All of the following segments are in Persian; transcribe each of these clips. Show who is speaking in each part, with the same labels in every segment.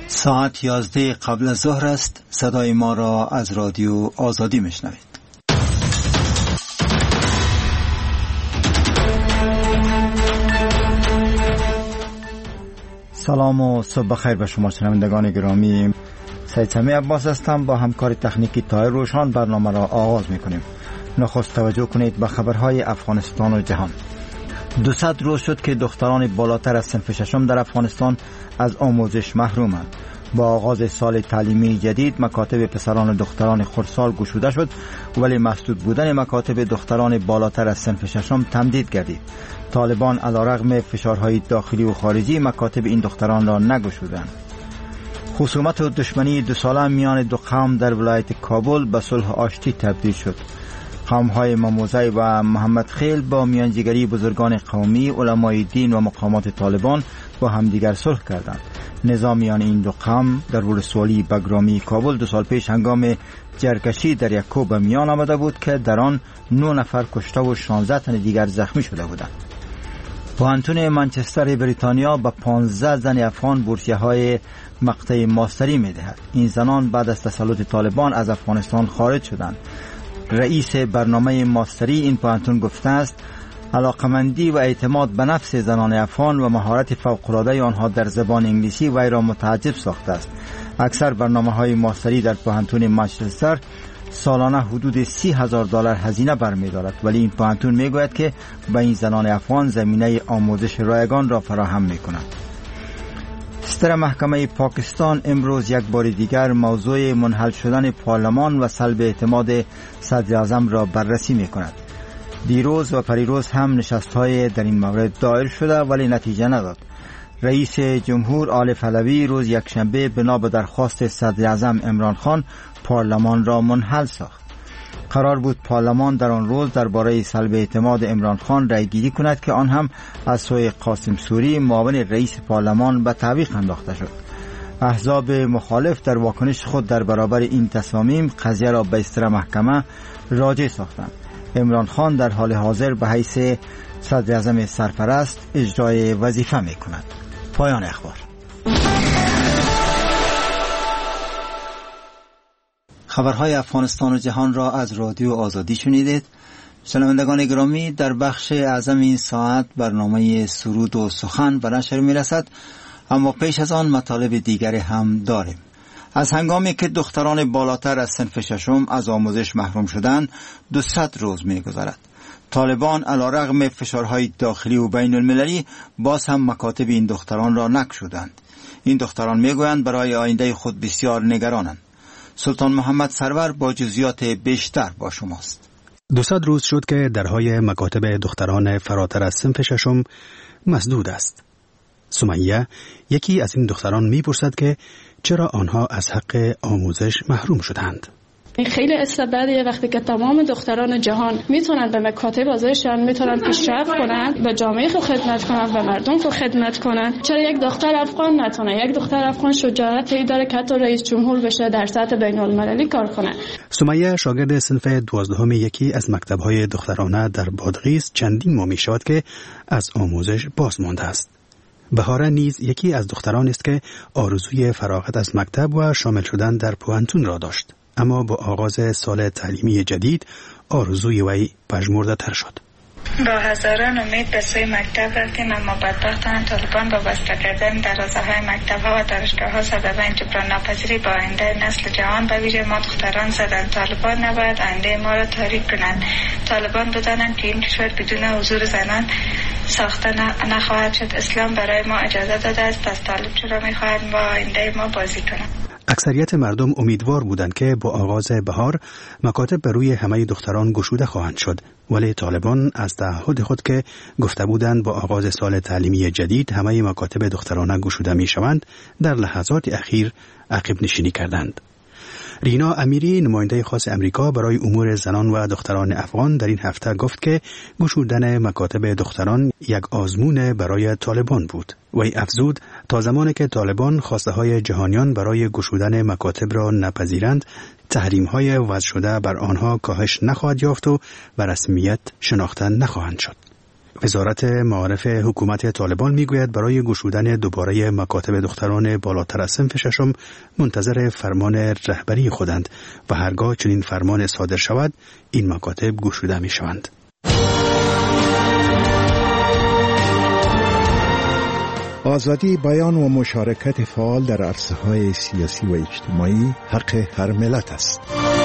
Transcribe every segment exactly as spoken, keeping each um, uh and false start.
Speaker 1: ساعت یازده قبل از ظهر است. صدای ما را از رادیو آزادی میشنوید. سلام و صبح بخیر به شما شنوندگان گرامی. سید سمی عباس هستم. با همکار تکنیکی طاهر روشان برنامه را آغاز میکنیم. نخست توجه کنید به خبرهای افغانستان و جهان. دوصد روز شد که دختران بالاتر از صنف ششم در افغانستان از آموزش محرومند. با آغاز سال تعلیمی جدید مکاتب پسران و دختران خردسال گشوده شد، ولی مسدود بودن مکاتب دختران بالاتر از صنف ششم تمدید گردید. طالبان علیرغم فشارهای داخلی و خارجی مکاتب این دختران را نگشودند. خصومت و دشمنی دو ساله میان دو قوم در ولایت کابل به صلح آشتی تبدیل شد. قوم‌های مموزی و محمد خیل با میانجیگری بزرگان قومی، علمای دین و مقامات طالبان با همدیگر صلح کردند. نظامیان این دو قوم در ولسوالی بگرامی کابل دو سال پیش هنگام جرگشی در یک کوه به میان آمده بود که در آن نه نفر کشته و شانزده تن دیگر زخمی شده بودند. پوهنتون منچستر بریتانیا به پانزده زن افغان بورسیه‌های مقطع ماستری می‌دهد. این زنان بعد از تسلط طالبان از افغانستان خارج شدند. رئیس برنامه ماستری این پوهنتون گفته است علاقمندی و اعتماد به نفس زنان افغان و مهارت فوق‌العاده آنها در زبان انگلیسی وی را متعجب ساخته است. اکثر برنامه‌های ماستری در پوهنتون منچستر سالانه حدود سی هزار دلار هزینه برمی‌دارد، ولی این پوهنتون می‌گوید که به این زنان افغان زمینه آموزش رایگان را فراهم می‌کند. ستر محکمه پاکستان امروز یک بار دیگر موضوع منحل شدن پارلمان و سلب اعتماد صدر اعظم را بررسی می‌کند. دیروز و پریروز هم نشست‌های در این مورد دایر شده ولی نتیجه نداد. رئیس جمهور عارف علوی روز یکشنبه بنا به درخواست صدر اعظم عمران خان پارلمان را منحل ساخت. قرار بود پارلمان در آن روز درباره سلب اعتماد عمران خان رأی گیری کند که آن هم از سوی قاسم سوری معاون رئیس پارلمان به تعویق انداخته شد. احزاب مخالف در واکنش خود در برابر این تصامیم قضیه را به استر محکمه راجع ساختند. عمران خان در حال حاضر به حیث صدر اعظم سرپرست اجرای وظیفه می کند. پایان اخبار. خبرهای افغانستان و جهان را از رادیو آزادی شنیدید. شنوندگان گرامی، در بخش اعظم این ساعت برنامه سرود و سخن به نشر می رسد، اما پیش از آن مطالب دیگر هم داریم. از هنگامی که دختران بالاتر از صنف ششم از آموزش محروم شدند دوصد روز می گذرد. طالبان علیرغم فشارهای داخلی و بین المللی باز هم مکاتب این دختران را نگشودند. این دختران می گویند برای آینده خود بسیار نگرانند. سلطان محمد سرور با جزئیات بیشتر با شماست.
Speaker 2: دوصد روز شد که درهای مکاتب دختران فراتر از صنف ششم مسدود است. سمیه یکی از این دختران میپرسد که چرا آنها از حق آموزش محروم شدند.
Speaker 3: خیلی استبدادیه وقتی که تمام دختران جهان میتونن به مکاتب حاضرشن، میتونن پیشرفت کنن، به جامعه خود خدمت کنن، به مردم خود خدمت کنن. چرا یک دختر افغان نتونه؟ یک دختر افغان شجاعتی داره که حتی رئیس جمهور بشه، در سطح بین المللی کار کنه.
Speaker 2: سمیه شاگرد صنف دوازدهم یکی از مکتب‌های دخترانه در بادغیس چندین ماه میشود که از آموزش باز مانده است. بهاره نیز یکی از دختران است که آرزوی فراغت از مکتب و شامل شدن در پوهنتون را داشت، اما با آغاز سال تعلیمی جدید آرزوی وی پژمرده تر شد.
Speaker 4: با هزاران امید به سوی مکتب رفتیم، اما بدبختانه طالبان با بسته کردن دروازه‌های مکتب‌ها و دانشگاه‌ها سبب جبران ناپذیری با آینده نسل جوان به ویژه ما دختران زدند. طالبان نباید آینده ما را تاریک کنند. طالبان بدانند که این کشور بدون حضور زنان ساخته نخواهد شد. اسلام برای ما اجازه داده است، پس طالب چرا می‌خواهد با آینده ما بازی کنند؟
Speaker 2: اکثریت مردم امیدوار بودند که با آغاز بهار مکاتب بر روی همه دختران گشوده خواهند شد، ولی طالبان از تعهد خود که گفته بودند با آغاز سال تعلیمی جدید همه مکاتب دخترانه گشوده می شوند در لحظات اخیر عقب نشینی کردند. رینا امیری نماینده خاص امریکا برای امور زنان و دختران افغان در این هفته گفت که گشودن مکاتب دختران یک آزمون برای طالبان بود. وی افزود تا زمانی که طالبان خواسته های جهانیان برای گشودن مکاتب را نپذیرند، تحریم های وضع شده بر آنها کاهش نخواهد یافت و به رسمیت شناخته نخواهند شد. وزارت معارف حکومت طالبان میگوید برای گشودن دوباره مکاتب دختران بالاتر از صنف ششم منتظر فرمان رهبری خودند و هرگاه چنین فرمان صادر شود این مکاتب گشوده می شوند.
Speaker 5: آزادی بیان و مشارکت فعال در عرصه‌های سیاسی و اجتماعی حق هر ملت است.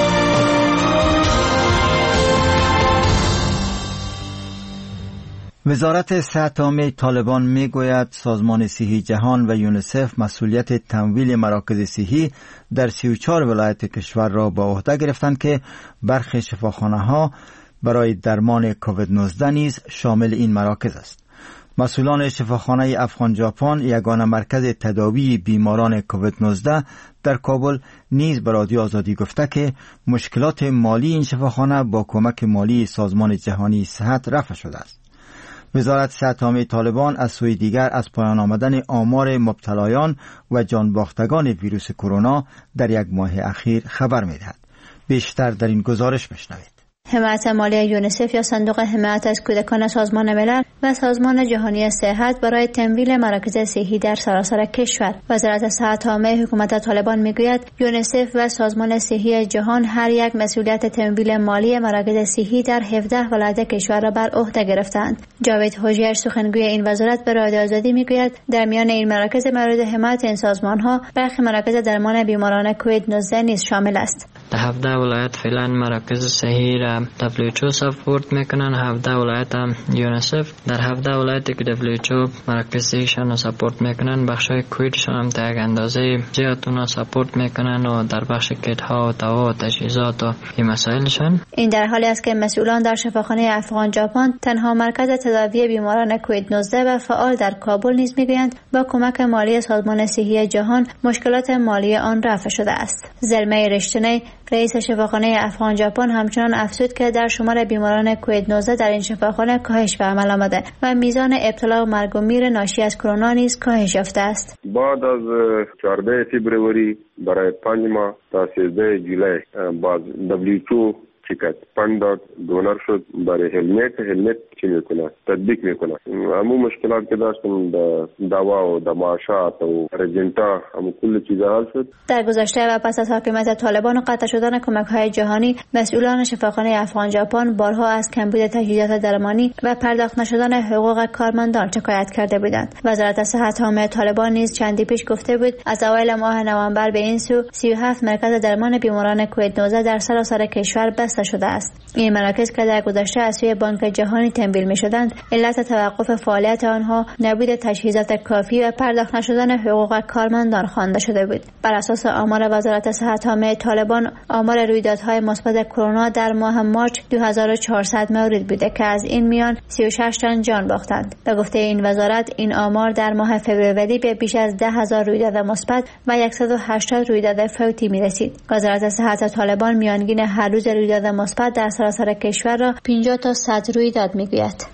Speaker 1: وزارت صحت عامه طالبان میگوید سازمان صحی جهان و یونیسف مسئولیت تمویل مراکز صحی در سی و چهار ولایت کشور را به عهده گرفتند که برخی شفاخانه‌ها برای درمان کووید نوزده نیز شامل این مراکز است. مسئولان شفاخانه افغان ژاپن یگانه مرکز تداوی بیماران کووید نوزده در کابل نیز به رادیو آزادی گفته که مشکلات مالی این شفاخانه با کمک مالی سازمان جهانی صحت رفع شده است. وزارت صحت عامه طالبان از سوی دیگر از پایان آمدن آمار مبتلایان و جانباختگان ویروس کرونا در یک ماه اخیر خبر می‌دهد. بیشتر در این گزارش بشنوید.
Speaker 6: حمایت مالی یونیسف یا صندوق حمایت از کودکان سازمان ملل و سازمان جهانی صحت برای تمویل مراکز صحی در سراسر کشور. وزارت صحت عامه حکومت طالبان میگوید یونیسف و سازمان صحی جهان هر یک مسئولیت تمویل مالی مراکز صحی در هفده ولایت کشور را بر عهده گرفتند. جاوید حجیج سخنگوی این وزارت به رادیو آزادی میگوید در میان این مراکز مورد حمایت این سازمان‌ها برخی مراکز درمان بیماران کووید نوزده نیز شامل است.
Speaker 7: در هفده ولایت فعلا مراکز صحی را دبلیو اچ او سپورت میکنن، هفده ولایت هم یونیسف. در هفده ولایتی که دبلیو اچ او مراکز صحیشان را سپورت میکنن بخشای کوویدشان هم تا یک اندازه زیاد اونا سپورت میکنن و در بخش کیت ها و دوا و تجهیزات و این مسائلشان.
Speaker 6: این در حالی است که مسئولان در شفاخانه افغان ژاپن تنها مرکز تداوی بیماران کووید نوزده و فعال در کابل نیز میگویند با کمک مالی سازمان صحی جهان مشکلات مالی آن رفع شده است. زلمه رشتنی رئیس شفاخانه افغان ژاپن همچنان افزود که در شمار بیماران کووید نوزده در این شفاخانه کاهش به عمل آمده و میزان ابتلا و مرگ و میر ناشی از کرونا نیز کاهش یافته است.
Speaker 8: بعد از چهاردهم فوریه برای پنج ماه تا سیزدهم جولای باز دبلیو اچ او چیکت پنداد دونر شد برای هلمت هلمت چی میکنه تطبیق میکنه. همون مشکلات که داشتن دوا و دماشات و رجنتا همون کل چیزا حل شد.
Speaker 6: در گذشته و پس از حاکمیت طالبان و قطع شدن کمک های جهانی مسئولان شفاخانه افغان ژاپن بارها از کمبود تجهیزات درمانی و پرداخت نشدن حقوق کارمندان شکایت کرده بودند. وزارت صحت عامه طالبان نیز چندی پیش گفته بود از اوایل ماه نوامبر به این سو سی و هفت مرکز درمان بیماران کووید نوزده در سراسر کشور بسته شده است. این مراکز که در گذشته از سوی بانک جهانی تمویل می‌شدند علت توقف فعالیت آنها نبود تجهیزات کافی و پرداخت نشدن حقوق کارمندان خوانده شده بود. بر اساس آمار وزارت صحت عامه طالبان آمار رویدادهای مثبت کرونا در ماه مارچ دو هزار و چهارصد مورد بوده که از این میان سی و شش تن جان باختند. به گفته این وزارت این آمار در ماه فوریه به بیش از ده هزار رویداد مثبت و صد و هشتاد رویداد فوتی می‌رسید. وزارت صحت طالبان میانگین هر روز رویداد مثبت در سراسر کشور را پنجاه تا صد رویداد میگوید.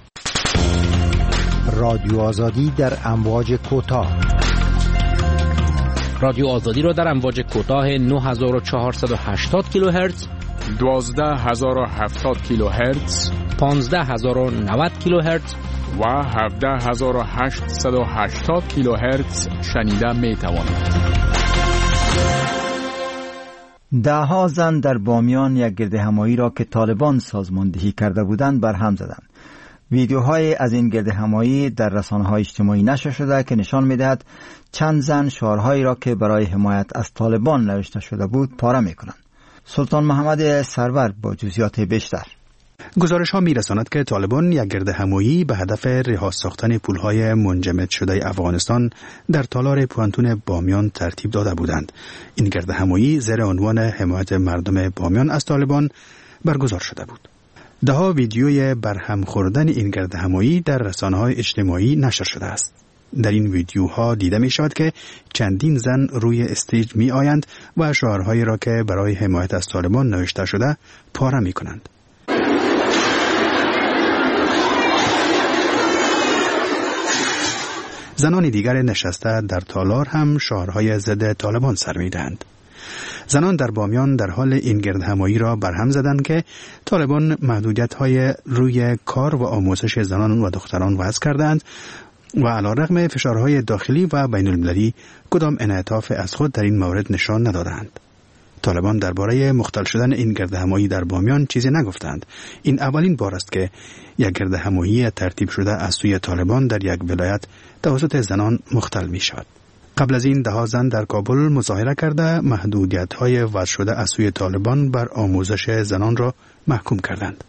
Speaker 5: رادیو آزادی در امواج کوتاه.
Speaker 9: رادیو آزادی را در امواج کوتاه نه هزار و چهارصد و هشتاد کیلوهرتز،
Speaker 10: دوازده هزار و هفتاد کیلوهرتز،
Speaker 9: پانزده هزار و نود کیلوهرتز
Speaker 10: و هفده هزار و هشتصد و هشتاد کیلوهرتز شنیده می توانید.
Speaker 1: ده ها زن در بامیان یک گردهمایی را که طالبان سازماندهی کرده بودند برهم زدند. ویدیوهای از این گردهمایی در رسانه‌های اجتماعی نشر شده که نشان می‌دهد چند زن شعارهایی را که برای حمایت از طالبان نوشته شده بود پاره می‌کنند. سلطان محمد سرور با جزئیات بیشتر.
Speaker 2: گزارش ها می رساند که طالبان یک گردهمایی به هدف رها ساختن پولهای منجمد شده افغانستان در تالار پوانتون بامیان ترتیب داده بودند. این گردهمایی زیر عنوان حمایت مردم بامیان از طالبان برگزار شده بود. ده ها ویدیوی برهم خوردن این گردهمایی در رسانه‌های اجتماعی نشر شده است. در این ویدیوها دیده می شود که چندین زن روی استیج می آیند و شعارهایی را که برای حمایت از طالبان نوشته شده پاره می کنند. زنان دیگر نشسته در تالار هم شعارهای ضد طالبان سر می‌دهند. زنان در بامیان در حال این گردهمایی را برهم زدند که طالبان محدودیت‌های روی کار و آموزش زنان و دختران وضع کردند و علیرغم فشارهای داخلی و بین المللی کدام انعطاف از خود در این مورد نشان ندادند. طالبان درباره مختل شدن این گردهمایی در بامیان چیزی نگفتند. این اولین بار است که یک گردهمایی ترتیب شده از سوی طالبان در یک ولایت توسط زنان مختل می شود. قبل از این ده زن در کابل مظاهره کرده محدودیت‌های وضع شده از سوی طالبان بر آموزش زنان را محکوم کردند.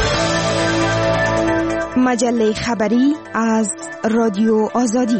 Speaker 11: مجله خبری از رادیو آزادی.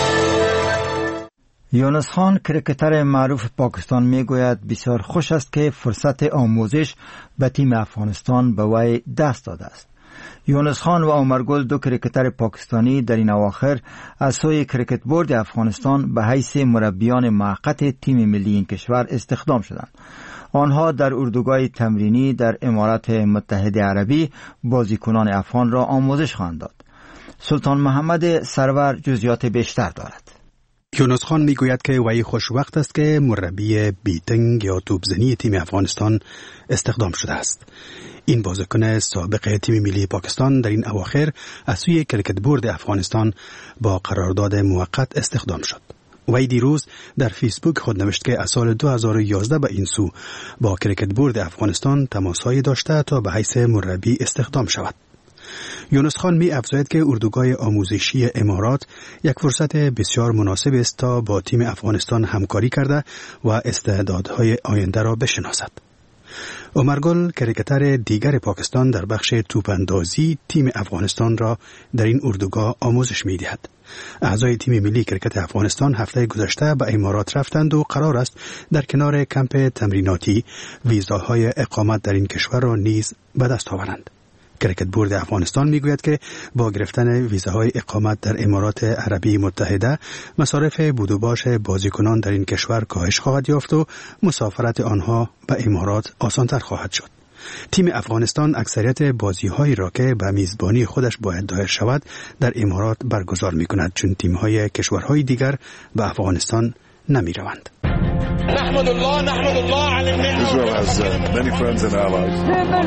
Speaker 1: یونس خان کرکتر معروف پاکستان میگوید بسیار خوش است که فرصت آموزش به تیم افغانستان به وی دست داده است. یونس خان و عمر گل دو کرکتر پاکستانی در این اواخر از سوی کرکت بورد افغانستان به حیث مربیان موقت تیم ملی این کشور استخدام شدند. آنها در اردوگاه تمرینی در امارات متحده عربی بازیکنان افغان را آموزش خواهند داد. سلطان محمد سرور جزئیات بیشتر دارد.
Speaker 2: یونس خان میگوید که وی خوشوقت است که مربی بیتنگ یا توپزنی تیم افغانستان استخدام شده است. این بازیکن سابق تیم ملی پاکستان در این اواخر از سوی کرکت بورد افغانستان با قرارداد موقت استخدام شد. وی دیروز در فیسبوک خود نوشت که از سال دو هزار و یازده به این سو با کرکت بورد افغانستان تماس‌هایی داشته تا به حیث مربی استخدام شود. یونس خان می افزاید که اردوگاه آموزشی امارات یک فرصت بسیار مناسب است تا با تیم افغانستان همکاری کرده و استعدادهای آینده را بشناسد. عمر گل کرکتر دیگر پاکستان در بخش توپاندازی تیم افغانستان را در این اردوگاه آموزش می دهد. اعضای تیم ملی کرکت افغانستان هفته گذشته به امارات رفتند و قرار است در کنار کمپ تمریناتی ویزاهای اقامت در این کشور را نیز به دست آورند. کرکت بورد افغانستان میگوید که با گرفتن ویزاهای اقامت در امارات عربی متحده مصارف بود و باش بازیکنان در این کشور کاهش خواهد یافت و مسافرت آنها به امارات آسانتر خواهد شد. تیم افغانستان اکثریت بازی‌هایی را که به میزبانی خودش باید دایر شود در امارات برگزار می‌کند، چون تیم‌های کشورهای دیگر به افغانستان نمی‌روند.
Speaker 12: نحمد الله نحمد الله على النعمة. Israel has uh, many friends and allies.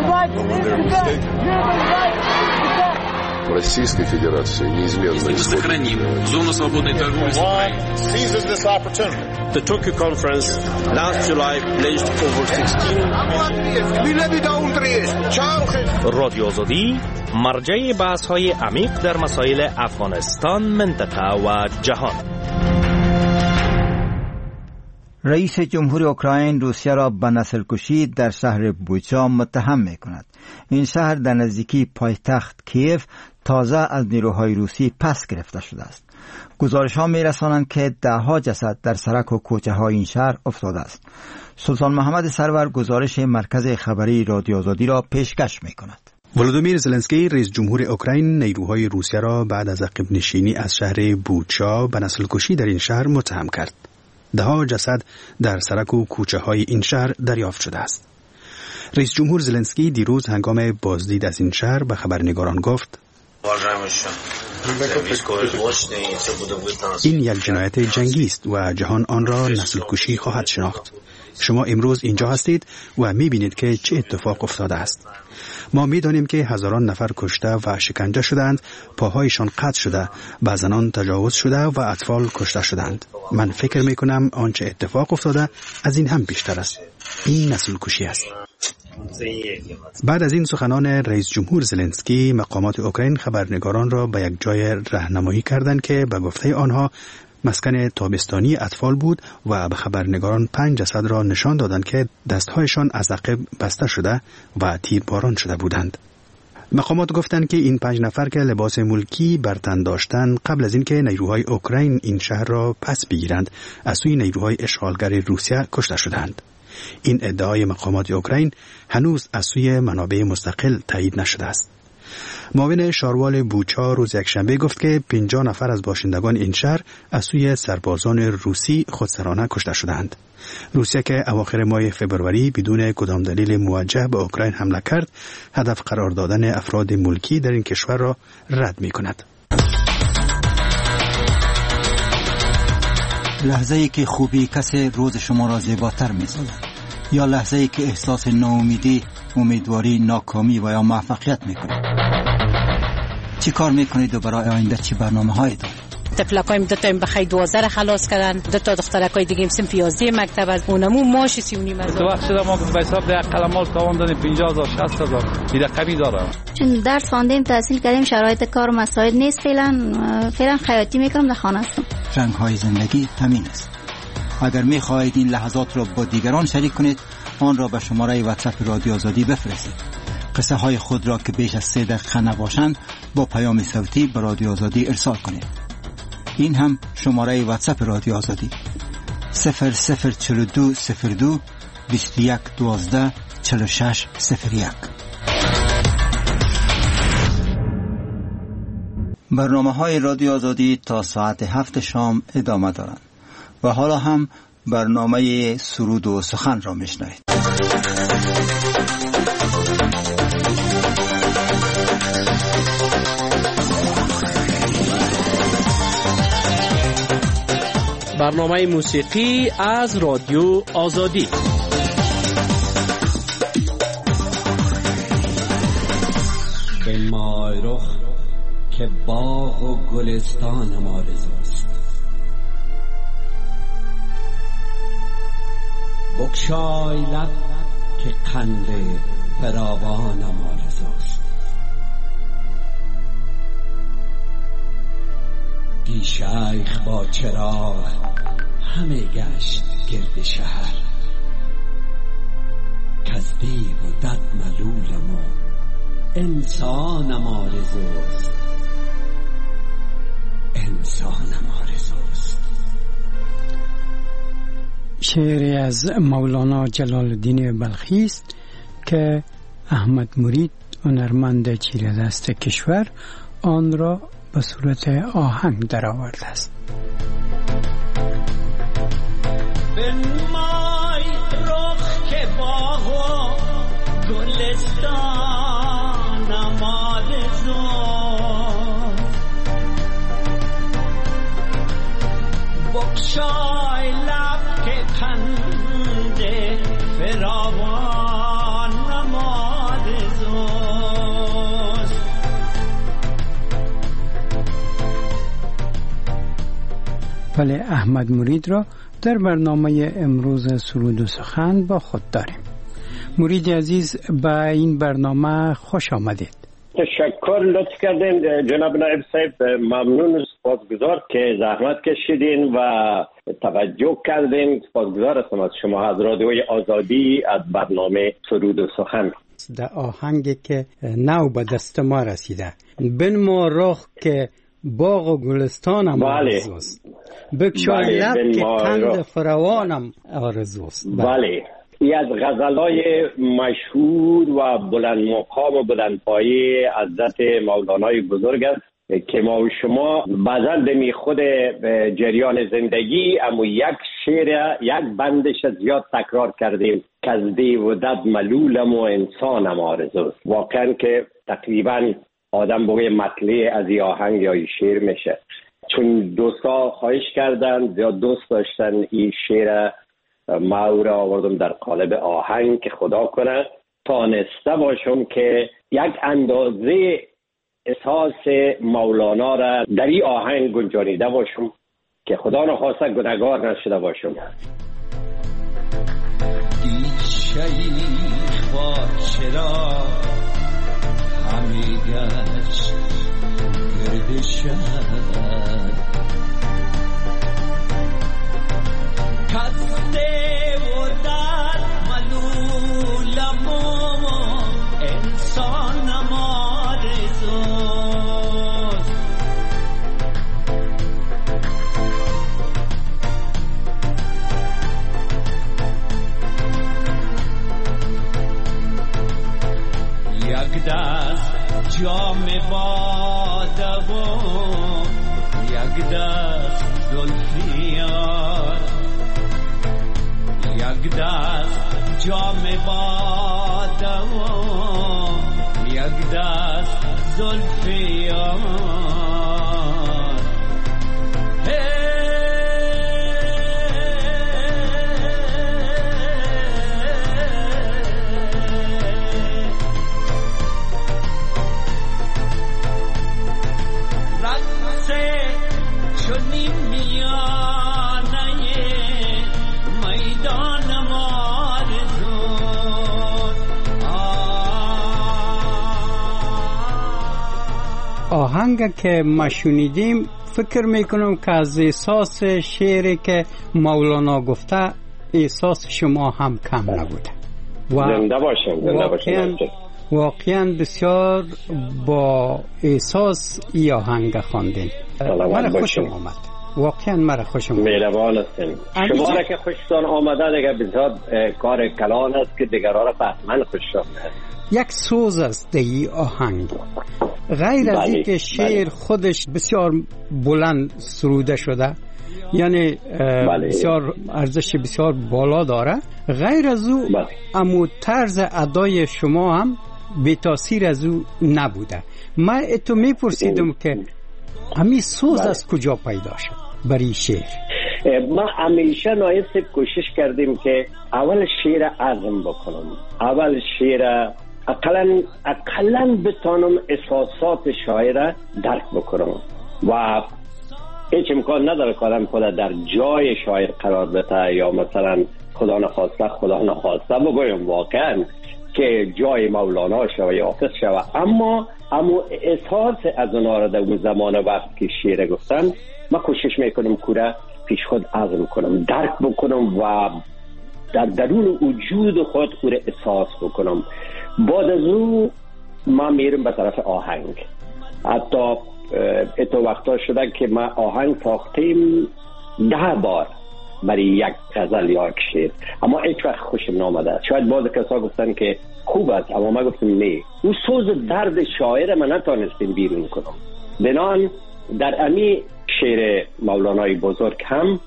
Speaker 13: Российской Федерации неизменно
Speaker 14: сохраним зону свободной торговли с Украиной.
Speaker 12: Seizes this opportunity.
Speaker 15: The Tokyo conference last July pledged over sixteen
Speaker 16: رادیو آزادی مرجع بحث‌های عمیق در مسائل افغانستان، منطقه و جهان.
Speaker 1: رئیس جمهور اوکراین روسیه را به نسل کشی در شهر بوچا متهم می کند. این شهر در نزدیکی پایتخت کیف تازه از نیروهای روسی پس گرفته شده است. گزارش ها می رسانند که ده ها جسد در سرک و کوچه های این شهر افتاده است. سلطان محمد سرور گزارش مرکز خبری رادیو آزادی را پیشکش می کند.
Speaker 2: ولودیمیر زلنسکی رئیس جمهور اوکراین نیروهای روسیه را بعد از عقب نشینی از شهر بوچا به نسل کشی در این شهر متهم کرد. ده ها جسد در سرک و کوچه های این شهر دریافت شده است. رئیس جمهور زلنسکی دیروز هنگام بازدید از این شهر به خبرنگاران گفت این یک جنایت جنگی است و جهان آن را نسل کشی خواهد شناخت. شما امروز اینجا هستید و می‌بینید که چه اتفاق افتاده است. ما می‌دانیم که هزاران نفر کشته و شکنجه شدند، پاهایشان قطع شده، به زنان تجاوز شده و اطفال کشته شدند. من فکر می‌کنم آنچه اتفاق افتاده از این هم بیشتر است. این نسل کشی است. بعد از این سخنان رئیس جمهور زلنسکی، مقامات اوکراین خبرنگاران را به یک جای راهنمایی کردند که به گفته آنها مسکن تابستانی اطفال بود و به خبرنگاران پنج جسد را نشان دادند که دستهایشان از عقب بسته شده و تیرباران شده بودند. مقامات گفتند که این پنج نفر که لباس ملکی بر تن داشتند قبل از اینکه نیروهای اوکراین این شهر را پس بگیرند از سوی نیروهای اشغالگر روسیه کشته شدند. این ادعای مقامات اوکراین هنوز از سوی منابع مستقل تایید نشده است. معاون شاروال بوچا روز یکشنبه گفت که پنجاه نفر از باشندگان این شهر از سوی سربازان روسی خودسرانه کشته شدند. روسیه که اواخر ماه فوریه بدون کدام دلیل موجه به اوکراین حمله کرد، هدف قرار دادن افراد ملکی در این کشور را رد می کند.
Speaker 1: لحظه‌ای که خوبی کسی روز شما را زیباتر می‌سازد. یا لحظه‌ای که احساس ناامیدی، امیدواری، ناکامی و یا موفقیت میکنید؟ چی کار میکنید و برای آینده چی برنامه‌هایی دارید؟
Speaker 17: طفلکایم دو تا بخای دوازده را خلاص کردن، دو تا دخترکای دیگه هم سن یازده مکتب از اونمو ماش سی و نیم هزار.
Speaker 18: تو وقت شده ما به حساب ده قلمال تاوان دادیم پنجاه هزار شصت هزار این رقمی داره.
Speaker 19: چون درس خواندیم تحصیل کردیم شرایط کار مساعد نیست، فعلا فعلا خیاطی میکنم در خانه هستم.
Speaker 1: رنگ‌های زندگی همین است. اگر می‌خواهید این لحظات را با دیگران شریک کنید، آن را به شماره واتساپ رادیو آزادی بفرستید. قصه های خود را که بیش از سه دقیقه نباشند با پیام صوتی به رادیو آزادی ارسال کنید. این هم شماره واتساپ رادیو آزادی صفر صفر چهل و دو صفر دو بیست و یک دوازده چهل و شش صفر یک. برنامه های رادیو آزادی تا ساعت هفت شام ادامه دارند و حالا هم برنامه سرود و سخن را میشنوید.
Speaker 9: برنامه موسیقی از رادیو آزادی.
Speaker 20: به مایرخ که باغ و گلستان ما رزاست، بگشای لب که قند فراوان ما رزاست. دی شیخ با چراغ همه گشت گرد شهر، کز دیو و دد ملولم و انسان ما رزاست، انسان ما رزاست.
Speaker 21: شعری از مولانا جلال الدین بلخی است که احمد مرید هنرمند چیره دست کشور آن را به صورت آهنگ در آورده است.
Speaker 20: بنمای رخ که باغ و گلستان ما رزاست، بگشای لب که قند فراوان ما رزاست.
Speaker 21: ولی احمد مرید را در برنامه امروز سرود و سخن با خود داریم. مرید عزیز، به این برنامه خوش آمدید.
Speaker 22: تشکر، لطف کردین جناب نائب صاحب. ممنون، سپاسگزار که زحمت کشیدین و توجه کردین. سپاسگزار هستم از شما، از رادیوی آزادی، از برنامه سرود و سخن.
Speaker 21: در آهنگی که نو به دست ما رسیده، بنما رخ که باغ و گلستانم آرزوست، بگشای لب که قند فراوانم آرزوست.
Speaker 22: بله، ای از غزلای مشهور و بلند مقام و بلند پایه حضرت مولانای بزرگ است که ما و شما بعضا به خود جریان زندگی اما یک شعر یک بندش زیاد تکرار کردیم که از دیو و دد ملولم و انسانم آرزوست. واقعا که تقریبا آدم بگه مطلع از این آهنگ یا این شعر میشه، چون دوستا خواهش کردن یا دوست داشتن این شعر ما او را آوردم در قالب آهنگ که خدا کنه تانسته باشم که یک اندازه احساس مولانا را در این آهنگ گنجانیده باشم که خدا نخواسته گناهکار نشده باشم.
Speaker 20: شیخ با چراغ همی گشت گرد شهر، کسته و در ملولم و انسانم آرزوست. یک دست جام باده و یک دست زلفیار، یک دست جام باده و یک دست زلفیار.
Speaker 21: آهنگ که ما شنیدیم فکر میکنم که از احساس شعری که مولانا گفته احساس شما هم کم نبوده.
Speaker 22: زنده باشم زنده باشم.
Speaker 21: واقعا بسیار با احساس ای آهنگ خواندین. من خوشم آمد، واقعا مرا خوشم آمد.
Speaker 22: مهربان هستین. شما را که خوشتان آمده دیگه بسیار کار کلان است که دیگران را بحثمن خوش آمده.
Speaker 21: یک سوز است ای آهنگ، غیر از این که شعر خودش بسیار بلند سروده شده، یعنی بسیار ارزش بسیار بالا داره، غیر از او امو طرز ادای شما هم بی تاثیر از او نبوده. من اتو میپرسیدم که همین سوز از کجا پیدا شد برای شعر؟
Speaker 22: ما همیشه نایسته کوشش کردیم که اول شعر عزم بکنم، اول شعر اقلا اقلا بتانم احساسات شاعر درک بکنم و هیچ امکان نداره کارم خدا در جای شاعر قرار بده یا مثلا خدا نخواسته خدا نخواسته بگویم واقعا که جای مولانا شوه یا حافظ شوه، اما اما احساس از اونها را در اون زمان وقت که شعر گفتن من کوشش میکنم کوره پیش خود عزم کنم، درک بکنم و در درون وجود خود کوره احساس بکنم. بعد از اون ما میرم به طرف آهنگ. حتی اتو وقتا شده که ما آهنگ ساختیم ده بار برای یک غزل یا یک شعر، اما هیچ وقت خوشم نامده. شاید بعضی کسا گفتن که خوب است، اما ما گفتم نه، اون سوز درد شاعر من نتانستیم بیرون کنم. بنان در امی شعر مولانای بزرگ هم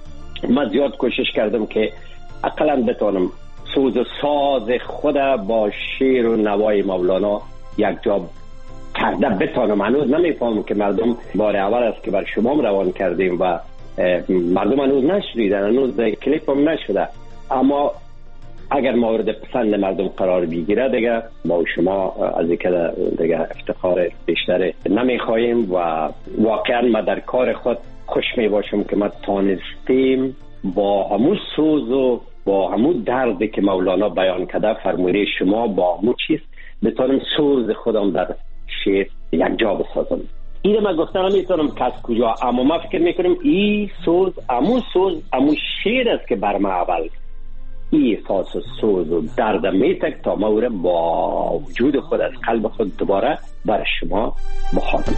Speaker 22: من زیاد کوشش کردم که اقلا بتانم سوز ساز خود با شعر و نوای مولانا یک جا کرده بتانم. هنوز نمیفهمم که مردم بار اول است که بر شما روان کردیم و مردم هنوز نشنیدن، هنوز کلیپ هم نشده، اما اگر مورد پسند مردم قرار بگیره دیگه با شما از اینکه دیگه افتخار بیشتر نمیخواهیم و واقعا ما در کار خود خوش می باشم که ما تانستیم با همون سوز و با همون دردی که مولانا بیان کرده فرموده شما با همون چیز بتانم سوز خودم در شعر یک جا بسازم. این من گفتم نمیتونم کس کجا، اما ما فکر میکنم این سوز امون سوز امون شعر است که بر ما اول این احساس و سوز و درد میتک تا ما او با وجود خود از قلب خود دوباره بر شما بخوانم.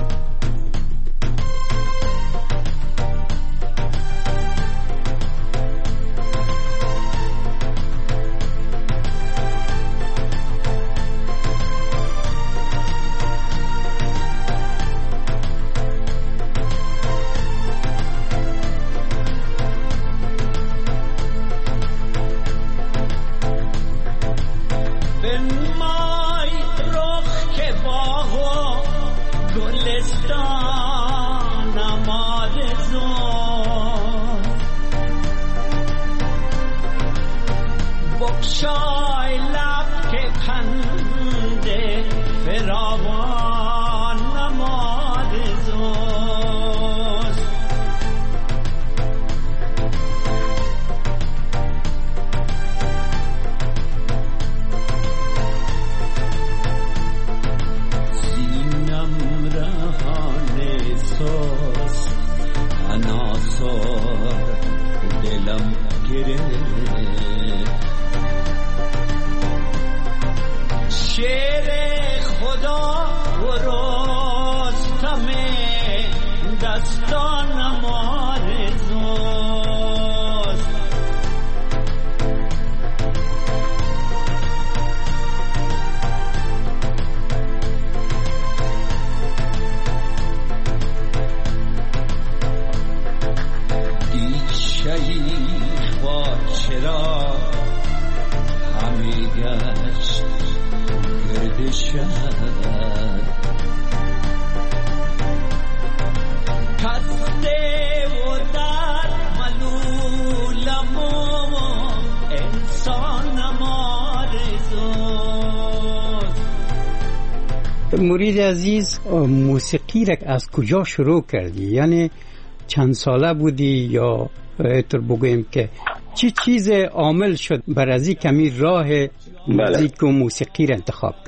Speaker 21: مرید عزیز، موسیقی را از کجا شروع کردی؟ یعنی چند ساله بودی یا اطور بگویم که چی چیز عامل شد بر ازی کمی راه موزیک و موسیقی را انتخاب کردی؟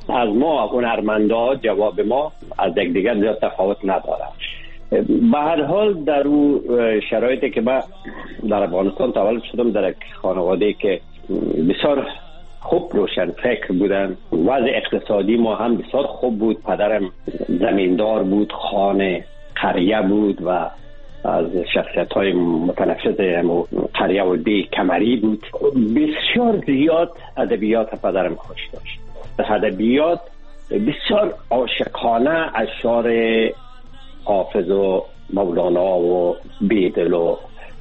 Speaker 22: از ما هنرمندا جواب ما از یکدیگر زیاد تفاوت نداره. به هر حال در او شرایطی که من در افغانستان تولد شدم، در یک خانواده که بسیار خوب روشن فکر بودن، وضع اقتصادی ما هم بسیار خوب بود. پدرم زمیندار بود، خانه قریه بود و از شخصیت های متنفذ قریه و دی کمری بود. بسیار زیاد ادبیات پدرم خوش داشت. ادبیات بسیار عاشقانه اشعار حافظ و مولانا و بیدل و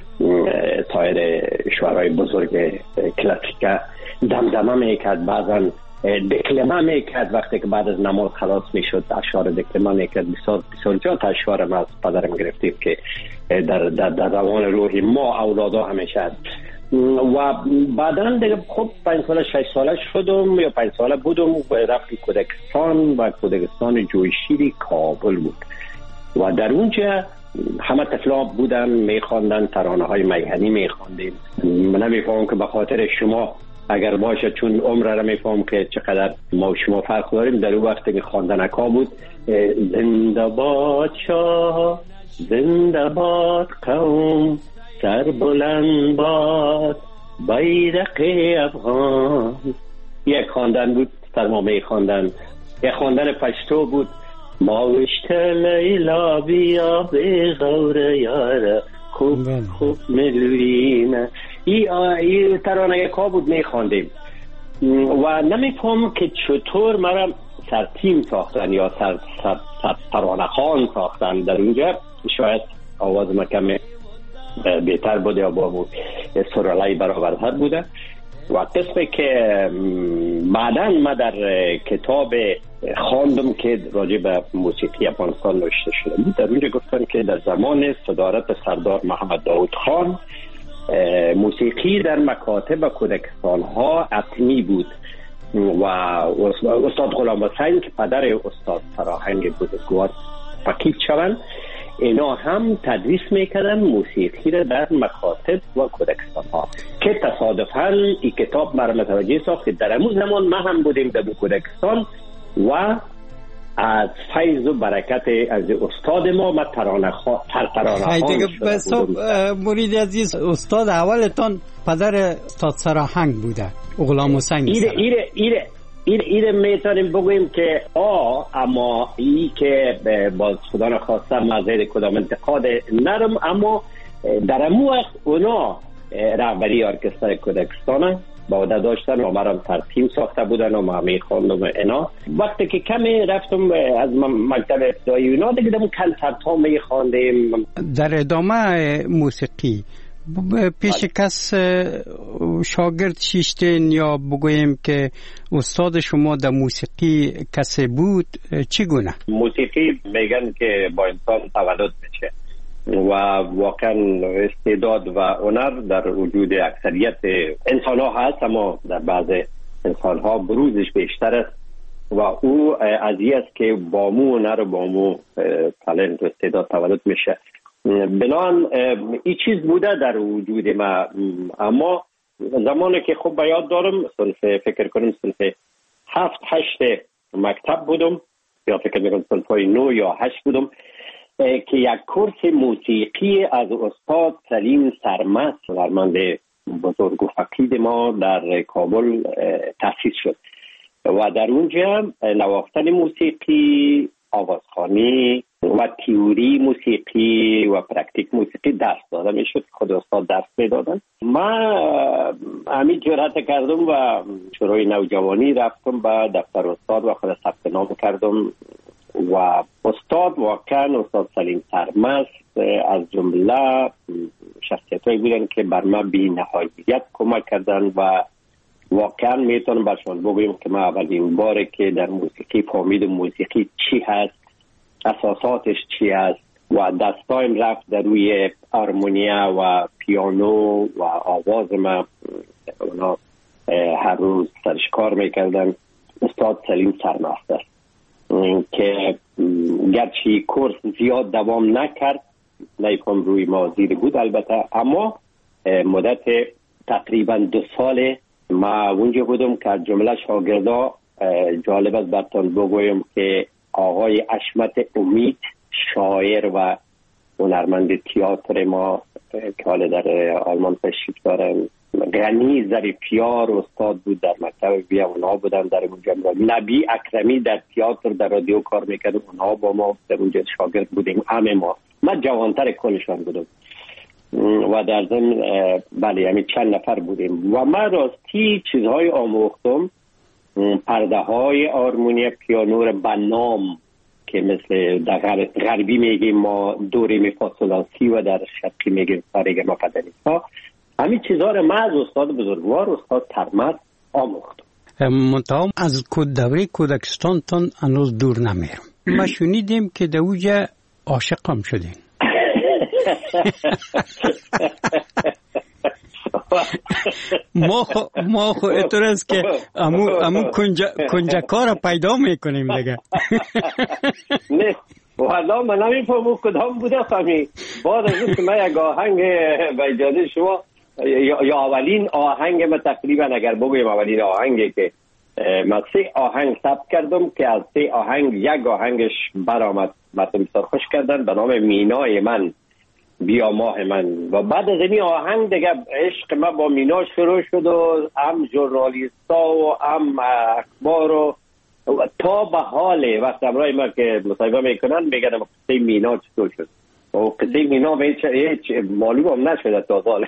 Speaker 22: سایر شعرهای بزرگ کلاسیک دمدمه میکرد، بعضا دکلمه میکرد. وقتی که بعد از نماز خلاص میشد اشعار دکلمه میکرد. بسیار بسیار زیاد اشعار ما از پدرم گرفتیم که در در در روان روحی ما اولادا همیشه هست. و بعدا دیگه خب پنج ساله شش ساله شدم یا پنج ساله بودم، رفتم کودکستان و کودکستان جویشیری کابل بود و در اونجا همه طفلا بودن میخواندن، ترانه های میهنی میخواندیم. من نمیفهمم که به خاطر شما اگر باشه، چون عمر را میفهمم که چقدر ما و شما فرق داریم. در اون وقت که خواندنکا بود زنده باد شاه، زنده باد قوم، سر بلند باد بیرق افغان. یک خواندن بود سر ما میخواندن. یک خواندن پشتو بود، ما وشت لیلا بیا به غور یاره خوب خوب ملوینه. این ترانه کا بود میخواندیم و نمیفهم که چطور مرا سرتیم ساختن یا سر, سر, سر ترانه خان ساختن. در اونجا شاید آواز ما کم بهتر بوده یا با سرالای برابرتر بوده. و قسمی که بعدا ما در کتاب خواندم که راجع به موسیقی افغانستان نوشته شده بود، در اونجا گفتن که در زمان صدارت سردار محمد داود خان موسیقی در مکاتب کودکستان ها حتمی بود و استاد غلام حسین که پدر استاد فرهنگ بزرگوار فقید شوند، اینا هم تدریس میکردن موسیقی را در مکاتب و کودکستان ها که تصادفاً این کتاب مرا متوجه ساخت که در امون زمان ما هم بودیم در کودکستان و از فیض و برکت از استاد ما ما ترانه خوا... ترانه خوان شده بودم.
Speaker 21: مرید عزیز، استاد اولتان پدر استاد سراهنگ بوده، غلام حسین.
Speaker 22: ایره ایره ایره این این میتونیم بگوییم که آ اما ای که باز خدا نخواسته مزید کدام انتقاد نرم، اما در امو وقت اونا رهبری ارکستر کودکستان با عهده داشتن و مرا ترتیب ساخته بودن و ما میخواندم اینا. وقتی که کمی رفتم از مکتب ابتدایی اونا دیگه دم کنسرت ها میخواندیم.
Speaker 21: در ادامه موسیقی پیش کس شاگرد شیشتین یا بگوییم که استاد شما در موسیقی کسی بود چگونه؟
Speaker 22: موسیقی میگن که با انسان تولد میشه و واقعا استعداد و هنر در وجود اکثریت انسان ها هست، اما در بعض انسان ها بروزش بیشتر است و او ازی است که با مو هنر و با مو تالنت و استعداد تولد میشه. بنان این چیز بوده در وجود ما، اما زمانی که خوب یاد دارم صنف فکر کنم صنف هفت هشت مکتب بودم یا فکر میکنم صنف های نو یا هشت بودم که یک کورس موسیقی از استاد سلیم سرمست هنرمند بزرگ و فقید ما در کابل تأسیس شد و در اونجا نواختن موسیقی، آوازخوانی و تیوری موسیقی و پرکتیک موسیقی درس داده می شد. خود استاد درس می دادن. من همین جرأت کردم و شروع نوجوانی رفتم به دفتر استاد و خود ثبت نام کردم و استاد واقعا استاد سلیم سرمست از جمله شخصیتایی بودن که بر من بی نهایت کمک کردن و واقعا میتونم برشان بگویم که من اولین باره که در موسیقی فهمیدم موسیقی چی هست، اساساتش چی هست و دستایم رفت در روی هارمونیا و پیانو و آواز من اونا هر روز سرش کار میکردن. استاد سلیم سرمست است که گرچه کورس زیاد دوام نکرد، نیکم روی ما زیر بود البته، اما مدت تقریبا دو سال ما اونجا بودم که جمله شاگردا جالب است براتون بگویم که آقای حشمت امید، شاعر و هنرمند تئاتر ما که حالا در آلمان تشریف دارن، غنی ظریفیار استاد بود در مکتب بیا، اونها بودن در اونجا. نبی اکرمی در تئاتر در رادیو کار میکرد، اونها با ما در اونجا شاگرد بودیم. همه ما من جوانتر کنشان بودم و در ضمن بله همین چند نفر بودیم و من راستی چیزهای آموختم، پرده های آرمونی پیانو بنام که مثل در غربی میگیم ما دوری می فاصلاسی و در شرقی میگیم سارگ مقدنیسا. همین چیزها رو من از استاد بزرگوار استاد ترمد آموختم.
Speaker 21: منتها از دوره کودکستانتان هنوز دور نمیرم. ما شنیدیم که دوجه عاشقم شدین. ما خو ما خو اعتراض که امو امو کنج کنجکارا پیدا میکنیم دیگه.
Speaker 22: نه والا من نمیفهمم کدام بوده فهمی. بعد از اینکه من یک آهنگ به اجازه شما یا اولین آهنگ من تقریبا اگر بگویم اولین آهنگی که من سه آهنگ ثبت کردم که از سه آهنگ یک آهنگش برآمد، مردم بسیار خوش کردن، به نام مینای من، بیا ماه من. و بعد از این آهنگ دیگه عشق من با مینا شروع شد و هم ژورنالیستا و هم اخبار و تا به حال وقت امرای ما که مصاحبه میکنن میگن قصه مینا چطور شد و قصه مینا هیچ معلوم هم نشده تا حال.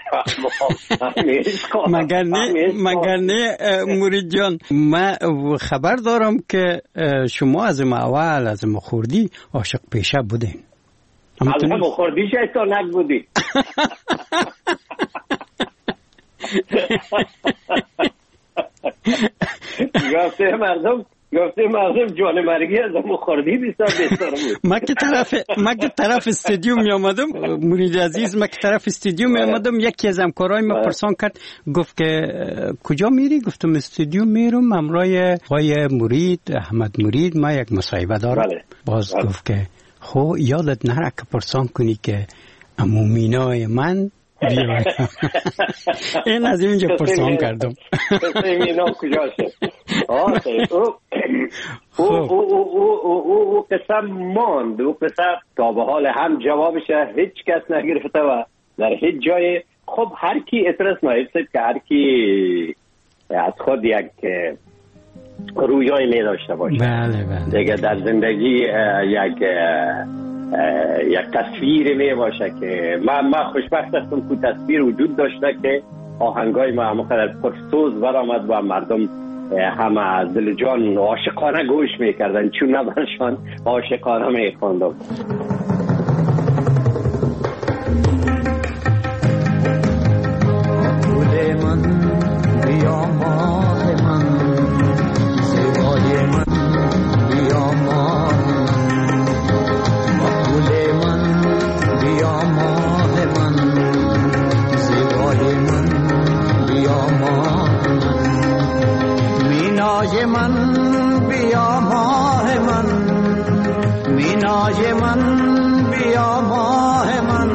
Speaker 21: مگر نه مگر نه مرید جان، من خبر دارم که شما از ما اول از ما خوردی عاشق پیشه بودین.
Speaker 22: از ما خوردی شیطانک بودی. گفته مردم گفته مردم جان مرگی از ما خوردی بسیار بهتر بود.
Speaker 21: ما که طرف ما که طرف استادیوم می آمدم مرید عزیز، ما که طرف استادیوم می آمدم یکی از همکارای ما پرسان کرد، گفت که کجا میری؟ گفتم استادیوم میرم همراه آقای مرید احمد مرید، ما یک مصاحبه دارم. بله. باز بله. گفت که خو یادت نره که پرسان کنی که امو مینای من بیاید. این از اینجا پرسان کردم
Speaker 22: مینا کجا شد. او قسم ماند، او قسم تا به حال هم جوابش هیچ کس نگرفته و در هیچ جای. خب هر کی اعتراض نایست که هر کی از خود یک رویای می داشته باشه.
Speaker 21: بله بله.
Speaker 22: دیگه در زندگی یک یک تصویر می باشه که من من خوشبخت هستم که تصویر وجود داشته که آهنگای ما همقدر پرسوز برآمد و مردم همه از دل جان عاشقانه گوش میکردن، چون نبرشان عاشقانه میخوندم.
Speaker 3: گل من بیا ماه من، زیبای من بیا ماه من، گل من بیا ماه من، زیبای من بیا ماه من، مینای من بیا ماه من، مینای من بیا ماه من.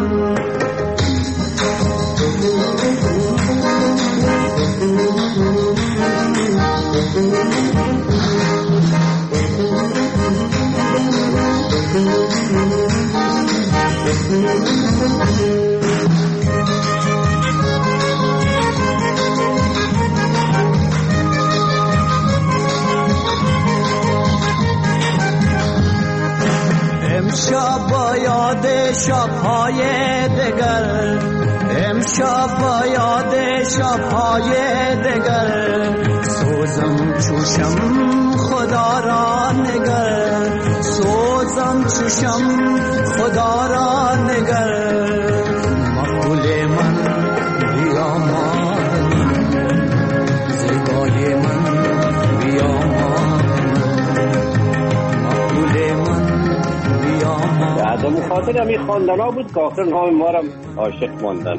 Speaker 3: امشب با یاد شب‌های دگر، امشب با یاد شب‌های دگر، سوزم چوشم خدا را نگر، سوزم چوشم خدا را نگر. مقبول من بیا ماه من، زیبای من بیا ماه من، مقبول من بیا ماه.
Speaker 22: بعد مخاطر همی خواندن ها بود که آخر نام ما را عاشق ماندن.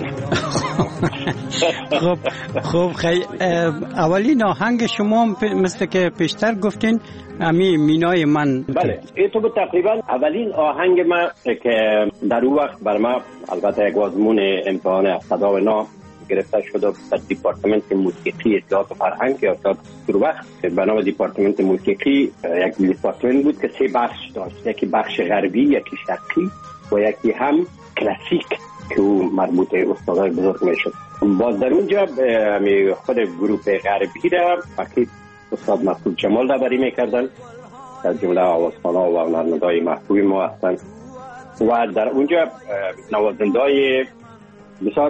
Speaker 21: خب خب خیلی اولین آهنگ شما مثل که پیشتر گفتین امی مینای من.
Speaker 22: بله این تو بود تقریبا اولین آهنگ من که در اون وقت بر ما البته یک آزمون امتحان صدا و نا گرفته شده به دیپارتمنت موسیقی اطلاعات و فرهنگ یا اطلاعات در وقت به نام دیپارتمنت موسیقی. یک دیپارتمنت بود که سه بخش داشت، یکی بخش غربی، یکی شرقی و یکی هم کلاسیک که او مربوط استادای بزرگ میشد. باز در اونجا خود گروه غربی را فقط استاد مسعود جمال رهبری میکردن، از جمله آوازخوان‌ها و هنرمندای محبوب ما هستند و در اونجا نوازنده‌های بسیار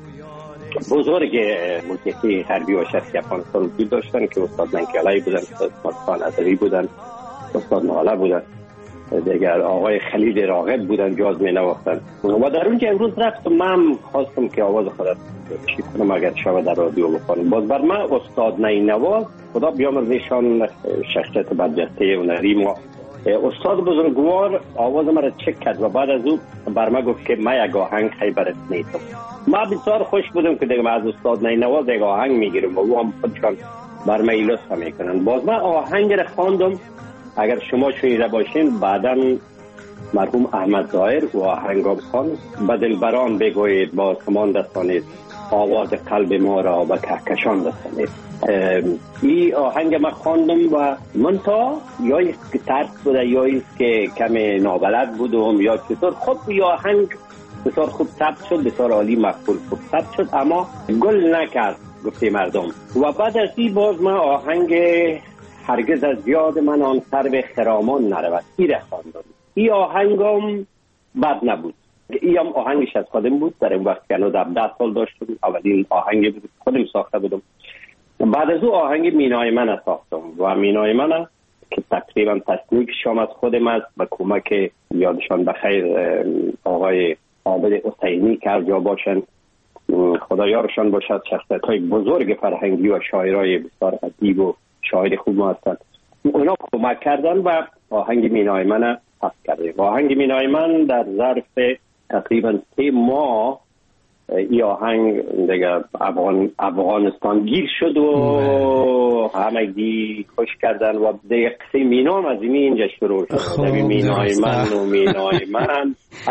Speaker 22: بزرگ موسیقی غربی و شرقی افغانستان وجود داشتن که استاد منکلایی بودن، استاد مصطفی نظری بودن، استاد ناله بودن، دیگر آقای خلیل راغب بودن جاز می نواختن و در اونجا امروز رفتم من خواستم که آواز خودت چی کنم اگر شما در رادیو بخونم. باز بر من استاد نینواز خدا بیامرزشان شخصیت برجسته هنری ما استاد بزرگوار آواز مرا چک کرد و بعد از او بر من گفت که من یک آهنگ خیلی نیستم. من بسیار خوش بودم که دیگه از استاد نینواز یک آهنگ میگیرم و او هم خودشان بر من ایلوس میکنن. باز من آهنگ را خواندم، اگر شما شنیده باشین بعدا مرحوم احمد ظاهر و آهنگام خان به دلبران بگویید با کمان دستانید، آواز قلب ما را به کهکشان رسانید. این آهنگ ما خواندم و من تا یا ایست که ترس بوده یا ایست که کم نابلد بودم یا چطور خب این آهنگ بسیار خوب ثبت شد، بسیار عالی مقبول خوب ثبت شد اما گل نکرد گفته مردم. و بعد از این باز من آهنگ هرگز از یاد من آن سر به خرامان نرود ای را خواندم. این آهنگم بد نبود، این هم آهنگش از خودم بود. در این وقت که هنوز هفده سال داشتم، اولین آهنگ بود خودم ساخته بودم. بعد از او آهنگ مینای من ساختم و مینای من که تقریبا تصنیفش هم از خودم است به کمک یادشان بخیر آقای عابد حسینی که از جا باشن خدا یارشان باشد، شخصیت های بزرگ فرهنگی و شاعرای بسیار ادیب و شاعر خوب ما هستند، اونا کمک کردن و آهنگ مینای من پس کردیم. آهنگ مینای من در ظرف تقریبا سه ماه این آهنگ دیگه افغان افغانستان گیر شد و همگی خوش کردن و دیگه قصه مینا هم از اینجا شروع شد. مینای من و مینای من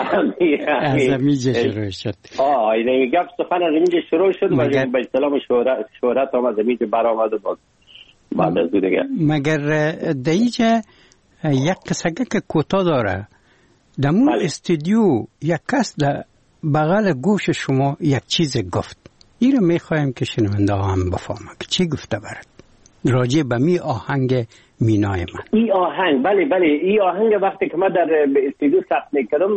Speaker 21: از اینجا شروع شد.
Speaker 22: آه این گفت سخن از اینجا شروع شد و به اصطلاح شهرت شهرت هم از اینجا برآمد و بعد از دیگه.
Speaker 21: مگر دیجا یک قصه که کوتاه داره دمون استودیو یک کس در بغل گوش شما یک چیز گفت، این رو میخوایم که شنونده هم بفهمه که چی گفته برد راجع به می آهنگ مینای من.
Speaker 22: این آهنگ بله بله این آهنگ وقتی که من در استودیو ثبت میکردم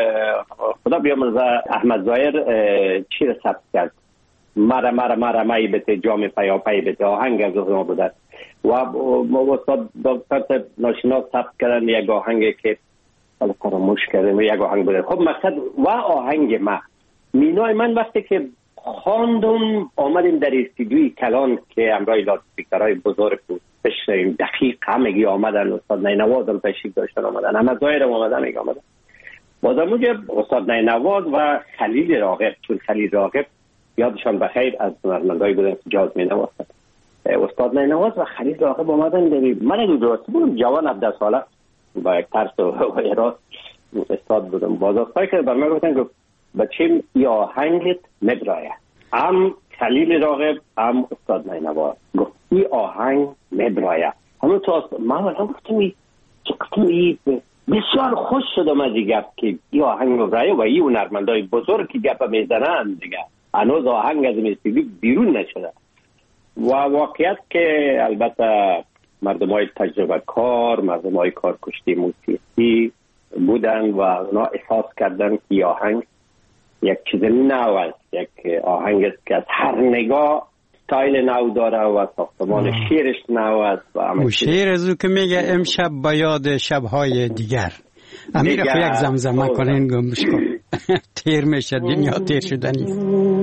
Speaker 22: خدا بیامرزه احمد ظاهر چی رو ثبت کرد، مرا مرا مرا مایی بته جام پیا پی بته آهنگ از ما بوده و استاد دکتر ناشناس ثبت کردن یک آهنگ که حالا فراموش کردم یک آهنگ بوده. خب مقصد و آهنگ ما مینای من وقتی که خواندم آمدیم در استودیوی کلان که امرای لاسپیکرهای بزرگ بود بشنویم دقیق همگی آمدن، استاد نینواز هم تشریف داشتن آمدن، احمد ظاهر هم آمدن میگه آمدن بازم اونجا استاد نینواز و خلیل راغب، چون خلیل راغب یادشان بخیر از هنرمندایی بودن که جاز می نواختن. استاد نینواز و خلیل راغب آمدن داری من دو درسته بودم جوان هفده ساله با یک ترس و اراز استاد بودم. بازاستایی که بر من گفتن که بچه ای آهنگت مبرایه، هم خلیل راغب هم استاد نینواز گفت ای آهنگ مبرایه. همون تو من وقتا گفتم ای گفتم ای بسیار خوش شدم از این گفت که ای آهنگ مبرایه و ای هنرمندای بزرگ که گفت میزنن دیگه هنوز آهنگ از استودیو بیرون نشده. و واقعیت که البته مردم های تجربه کار، مردم های کار کشتی موسیقی بودن و اونا احساس کردن که آهنگ یک چیز نو است، یک آهنگ است که از هر نگاه ستایل نو داره و ساختمان شعرش نو است.
Speaker 21: و شعر از او که میگه امشب با یاد شبهای دیگر امیر رفو یک زمزمه کنین گمش کن تیر میشه دنیا تیر شدنی.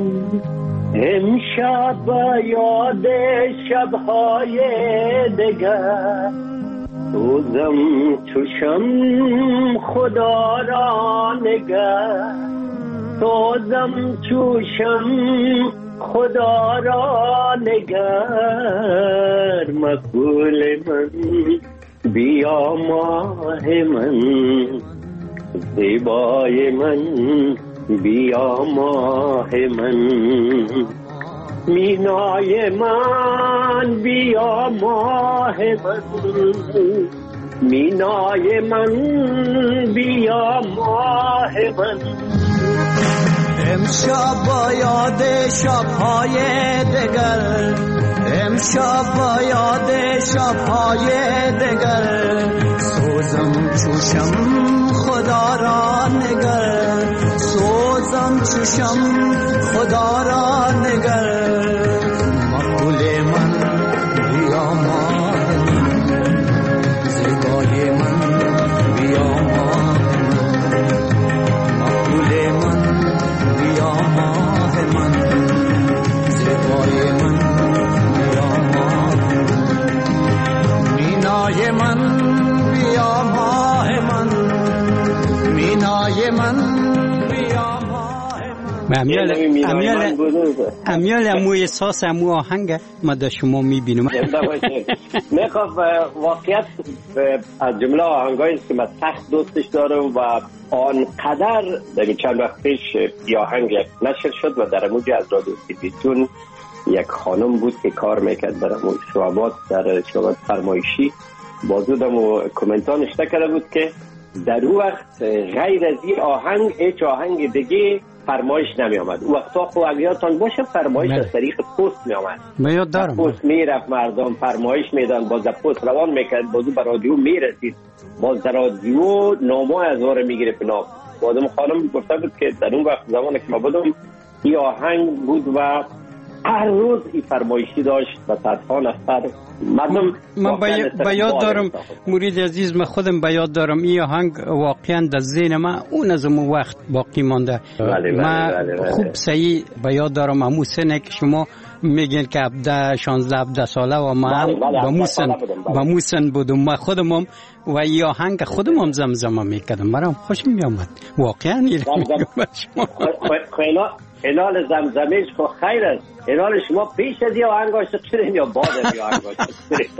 Speaker 22: امشب با یاد شبهای دیگر روزم چوشم خدا را نگر، روزم چوشم خدا را نگر، مقبول من بیا ماه من، زیبای من بیا ماه من، مینای من بیا ماه من، مینای من بیا ماه من.
Speaker 3: امشب با یاد شب‌های دگر، امشب با یاد شب‌های دگر، سوزم چوشم خدا را نگر، سوزم چوشم خدا را نگر. مقبول من بیا ماه من، زیبای من بیا ماه من، مقبول من بیا ماه من، زیبای من بیا ماه من. مینای من بیا ماه من، مینای من بیا ماه من.
Speaker 21: امیال امیال امیال امو احساس امو آهنگ ما در شما میبینم.
Speaker 22: میخوام واقعیت از جمله آهنگایی که من سخت دوستش دارم و آنقدر در چند وقت پیش یه آهنگ نشر شد و در موجی از رادیو تلویزیون یک خانم بود که کار میکرد در شعبات، در شعبات فرمایشی. بازودم و کامنت ها نشته کرده بود که در اون وقت غیر از این آهنگ هیچ آهنگ دیگه فرمایش نمی آمد. او وقتا خب اگیاتان باشه فرمایش از طریق پست می آمد.
Speaker 21: من یاد دارم
Speaker 22: پست می رفت، مردم فرمایش میدن، باز در پست روان میکرد، بازو بر رادیو می رسید، باز در رادیو نامه از واره می گرفت. بازم خانم گفته بود که در اون وقت زمانی که ما بودم این آهنگ بود و هر روز این فرمایشی داشت و صدها نفر مردم.
Speaker 21: من با یاد دارم مرید عزیز، من خودم با یاد دارم این آهنگ واقعا در ذهن من اون از اون وقت باقی مانده. من خوب صحیح با یاد دارم همون سنه که شما میگین که هفده شانزده هفده ساله و ما هم با موسن با موسن بودم. من خودم هم و این آهنگ خودم هم زمزمه میکردم، برام خوش میامد واقعا.
Speaker 22: انال زمزمیش خو خیر است. انال شما پیش از یه آهنگ عاشق شدین یا بعد از یه آهنگ عاشق شدین؟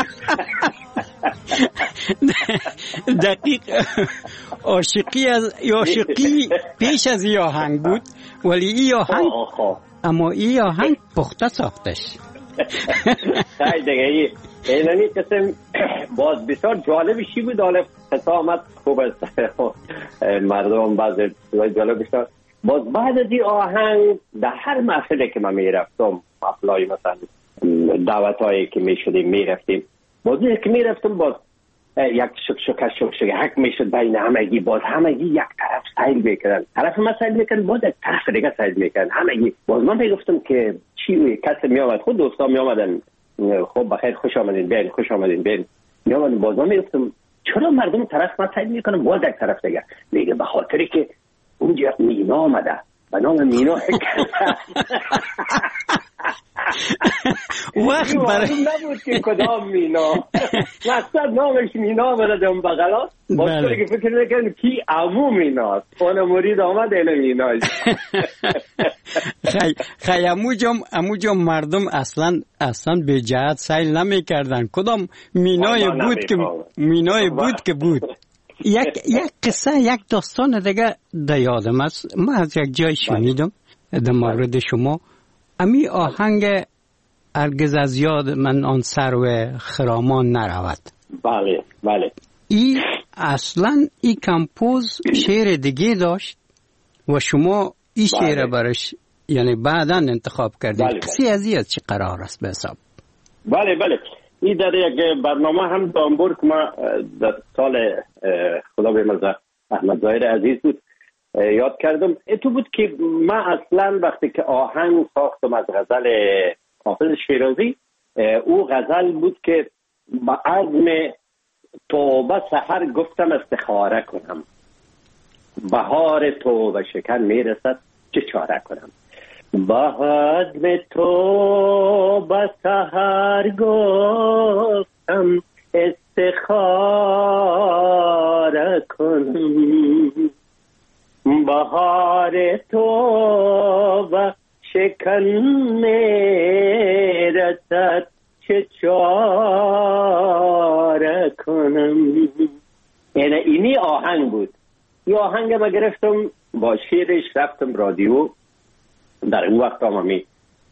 Speaker 21: دقیق عاشقی از عاشقی پیش از یه آهنگ بود، ولی این آهنگ اما این آهنگ پخته ساختش.
Speaker 22: خیلی دیگه اینانی قسم باز بسیار جالبشی بود. حالا قصه آمد خوب است، مردم بعضی جالب بسیار. باز بعد از این آهنگ در هر محفله که من میرفتم، محفلای مثلا دعوت هایی که میشدیم میرفتیم، باز که میرفتم باز یک شک شک شک شک حک میشد بین همگی. باز همگی یک طرف سایل میکردن، طرف ما سایل میکردن، باز یک طرف دیگه سایل میکردن همگی. باز من میگفتم که چی کسی میامد، خود دوستا میامدن، خب بخیر خوش آمدین بین، خوش آمدین بین میامدن. باز من میگفتم چرا مردم طرف ما سایل میکنن، باز یک طرف دیگه. میگه به خاطری که اونجا مینا آمده و نام مینا
Speaker 21: وقت برای
Speaker 22: نبود که کدام مینا مقصد نامش مینا آمده دم بغلا. باز که فکر نکنم کی عمو میناست، اون مرید آمد اینه میناست.
Speaker 21: خی خی امو جام امو جام مردم اصلا اصلا به جهت سیل نمی کردن. کدام مینای بود که مینای بود که بود. یک یک قصه یک داستان دیگه در یادم است. من از یک جای شنیدم در مورد شما. امی آهنگ هرگز از یاد من آن سرو خرامان نرود.
Speaker 22: بله بله.
Speaker 21: ای اصلا ای کمپوز شعر دیگه داشت و شما ای شعر برش یعنی بعداً انتخاب کردید. بله قصه از این چه قرار است به حساب؟
Speaker 22: بله بله. این در یک برنامه هم دامبور که ما در سال خدا بیامرزه احمد ظاهر عزیز بود یاد کردم. تو بود که من اصلا وقتی که آهنگ ساختم از غزل حافظ شیرازی، او غزل بود که با عزم توبه سحر گفتم استخاره کنم، بهار توبه شکن میرسد چه چاره کنم. بعد به تو به سحر گفتم استخاره کنم، بهار تو به شکن میرسد چه چاره کنم. یعنی اینی آهنگ بود. این آهنگ ما گرفتم با شیرش رفتم رادیو. در این وقت هم همی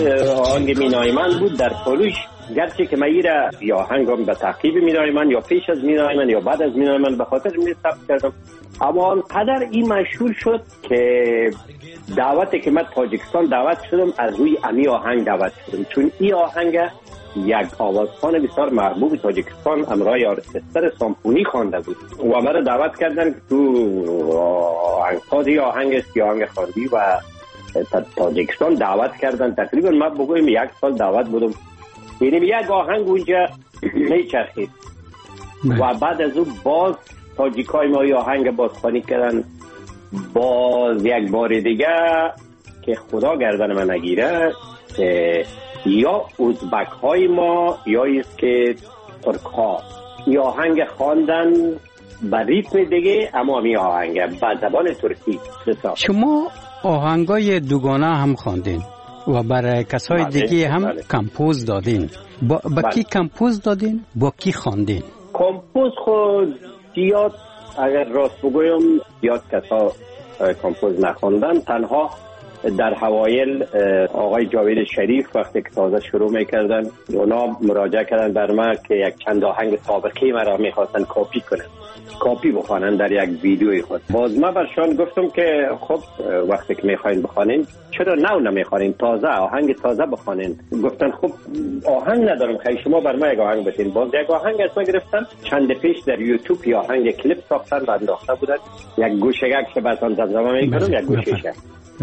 Speaker 22: آهنگ مینای من بود در پولوش، گرچه که من ایره یا آهنگم به تعقیب مینای من یا پیش از مینای من یا بعد از مینای من به خاطر می ثبت کردم، اما آنقدر این مشهور شد که دعوتی که من تاجیکستان دعوت شدم از روی امی آهنگ دعوت شدم، چون این آهنگ یک آوازخوان بسیار محبوب تاجیکستان امرای ارکستر سامفونی خوانده بود و مرا دعوت کردن تو آهنگسازی آهنگ است یا آهنگ خواندی و تاجیکستان دعوت کردن. تقریبا من بگویم یک سال دعوت بودم، یعنی یک آهنگ اونجا میچرخید و بعد از اون باز تاجیکای ما ی آهنگ بازخوانی کردن، باز یک بار دیگه که خدا گردن من نگیره یا ازبک های ما یا ایست که ترک ها ی آهنگ خواندن به ریتم دیگه، اما می آهنگ به زبان ترکی.
Speaker 21: شما آهنگای دوگانه هم خواندین و برای کسای دیگه هم بله. کمپوز دادین. با, با کی کمپوز دادین؟ با کی خواندین؟
Speaker 22: کمپوز خود زیاد اگر راست بگویم زیاد کسا کمپوز نخواندن، تنها در حوایل آقای جاوید شریف وقتی که تازه شروع میکردن اونا مراجعه کردن بر من که یک چند آهنگ سابقه مرا میخواستن کاپی کنن، کاپی بخوانن در یک ویدیوی خود. باز ما برشان گفتم که خب وقتی که میخواین بخوانین چرا نو نمیخوانین، تازه آهنگ تازه بخوانین. گفتن خب آهنگ ندارم، خیلی شما بر ما یک آهنگ بتین. باز یک آهنگ از ما گرفتن، چند پیش در یوتیوب یا آهنگ کلیپ ساختن و انداخته بودن، یک گوشه‌ک که بعداً زمزمه میکنم، یک گوشه‌ش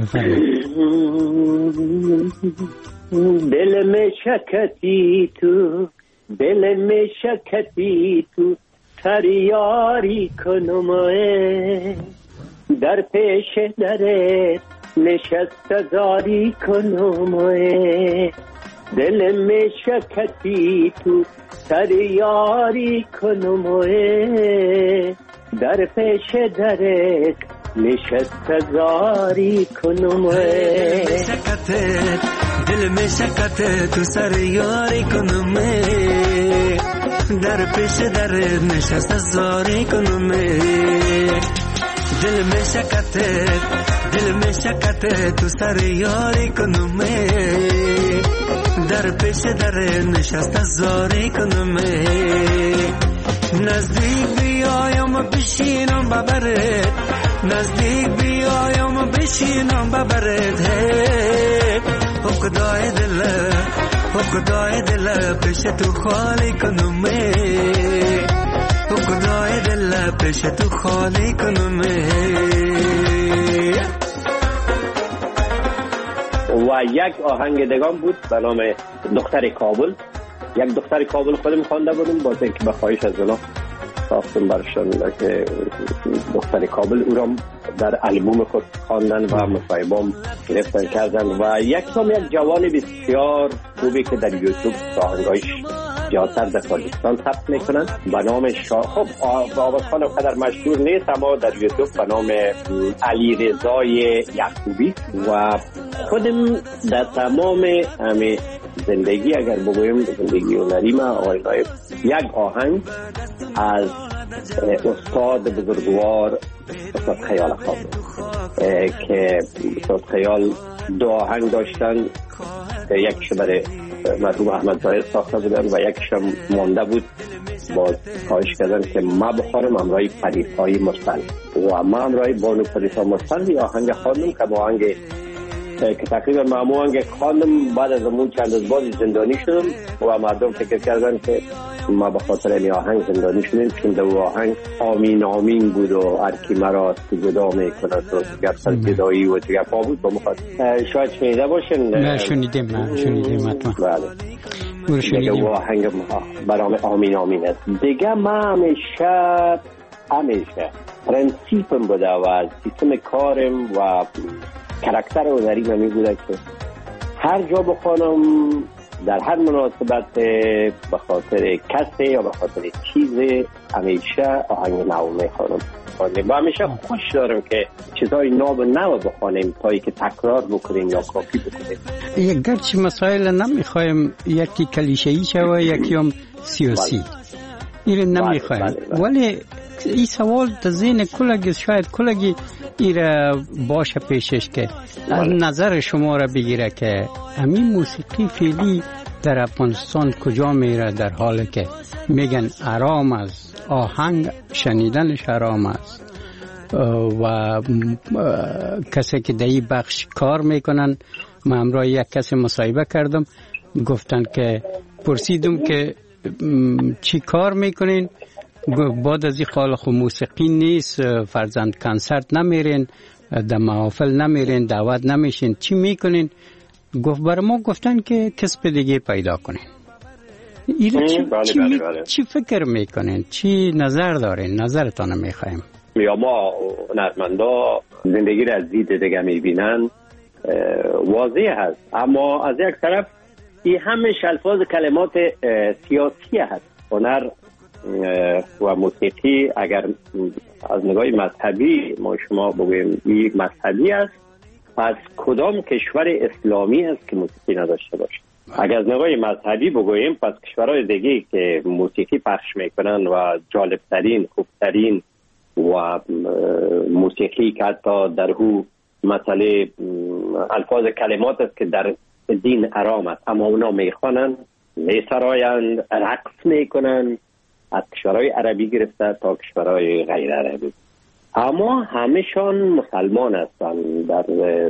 Speaker 22: دل میں شکتی تو، دل میں شکتی تو، تریاری کنم در پیش درت نشست داری کنم، دل میں شکتی تو، تریاری کنم در پیش درت نشست زاری کنم.
Speaker 3: شکته دل میں شکته تو سر یاری کنم در پیش در نشست زاری کنم، دل میں شکته دل میں شکته تو سر یاری کنم در پیش در نشست زاری کنم، نزدیک بیایم بشینم ببرد، نزدیک بیایم بشینم ببرد، او خدای دل او خدای دل پیش تو خالی کنم، او خدای دل پیش تو خالی کنم.
Speaker 22: و یک آهنگ دگان بود به نام دختر کابل، یک دختر کابل خودم خوانده بودم، باز اینکه به خواهش از اونا ساختم برشان که دختر کابل او را در البوم خود خواندن و مصاحبه‌ام گرفتن کردن و یک سام یک جوان بسیار خوبی که در یوتیوب آهنگایش زیادتر در تاجیکستان ثبت میکنن به نام شاه. خب آوازخوان قدر مشهور نیست اما در یوتیوب به نام علی رضای یعقوبی و خودم در تمام همه زندگی اگر بگویم زندگی هنری ما آقای نایب یک آهنگ از استاد بزرگوار استاد خیال خواب که استاد خیال دو آهنگ داشتن، یکیش برای مرحوم احمد ظاهر ساخته بودن و یکیش هم مانده بود، باز خواهش کردن که ما بخوانم همراه پریسای مرسل و ما همراه بانو پریسا مرسل یا آهنگ خواندم که آهنگ که تقریبا من آهنگ خواندم بعد از اون چند از بازی زندانی شدم و مردم فکر کردن که ما به خاطر این آهنگ زندانی شدیم چون در آهنگ آمین آمین بود و هر کی مرا جدا میکند و گفتن جدایی و دیگه پا بود با مخاطب شاید شنیده باشین.
Speaker 21: نه شنیدم من شنیدم حتما.
Speaker 22: بله دیگه آهنگ برام آمین آمین است دیگه. ما همیشه همیشه پرنسیپم بوده و سیستم کارم و کاراکتر هنری من می بوده که هر جا بخوانم در هر مناسبت به خاطر کسی یا به خاطر چیز همیشه آهنگ نو میخوانم و همیشه خوش دارم که چیزای نو نو بخوانیم تایی که تکرار بکنیم یا کاپی بکنیم.
Speaker 21: یک گرچه مسائل نمیخوایم یکی کلیشه‌ای شوه یکی هم سیاسی این نمیخوایم ولی این سوال در ذهن کلگی شاید کلگی ایره باشه پیشش که نظر شما را بگیره که همین موسیقی فعلی در افغانستان کجا میره، در حالی که میگن آرام است، آهنگ شنیدنش آرام است و کسی که در این بخش کار میکنن، من همراه یک کسی مصاحبه کردم، گفتن که پرسیدم که چی کار میکنین، بعد از این خال خو موسیقی نیست، فرزند کنسرت نمیرین، در محافل نمیرین، دعوت نمیشین، چی میکنین؟ گفت برای ما گفتن که کسب دیگه پیدا کنین. ایره چی, بله چی, بله بله. چی فکر میکنین؟ چی نظر دارین؟ نظرتان میخوایم.
Speaker 22: یا ما هنرمندا زندگی را از دید دیگه میبینن، واضح هست، اما از یک طرف این همش الفاظ کلمات سیاسی هست. هنر و موسیقی اگر از نگاه مذهبی ما شما بگویم این مذهبی است، پس کدام کشور اسلامی است که موسیقی نداشته باشه؟ اگر از نگاه مذهبی بگویم پس کشورهای دیگه که موسیقی پخش میکنن و جالبترین، خوبترین و موسیقی که حتی در هو مسئله الفاظ کلمات است که در دین آرام است، اما اونا میخوانن، میسرایند، رقص میکنن، از کشورهای عربی گرفته تا کشورهای غیر عربی، اما همشان مسلمان هستند. در